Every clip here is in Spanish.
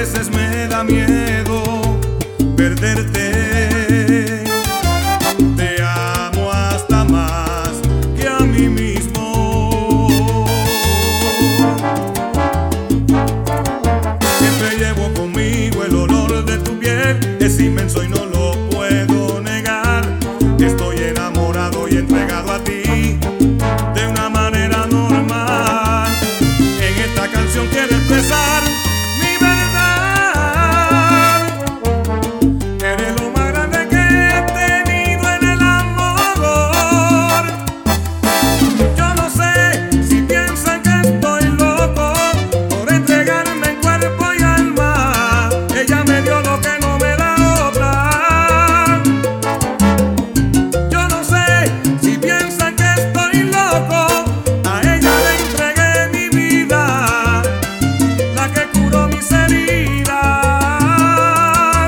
veces me da miedo perderte. Te amo hasta más que a mí mismo. Siempre llevo conmigo el olor de tu piel, es inmenso y no lo puedo negar. Estoy enamorado y entregado a ti de una manera normal. En esta canción quiero expresar mi verdad. Eres lo más grande que he tenido en el amor. Yo no sé si piensan que estoy loco por entregarme en cuerpo y alma. Ella me dio lo que no me da otra. Yo no sé si piensan que estoy loco. A ella le entregué mi vida, la que curó mis heridas.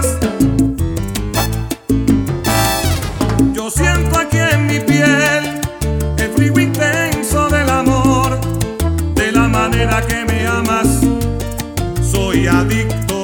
Yo siento aquí en mi piel el frío intenso del amor. De la manera que me amas, soy adicto.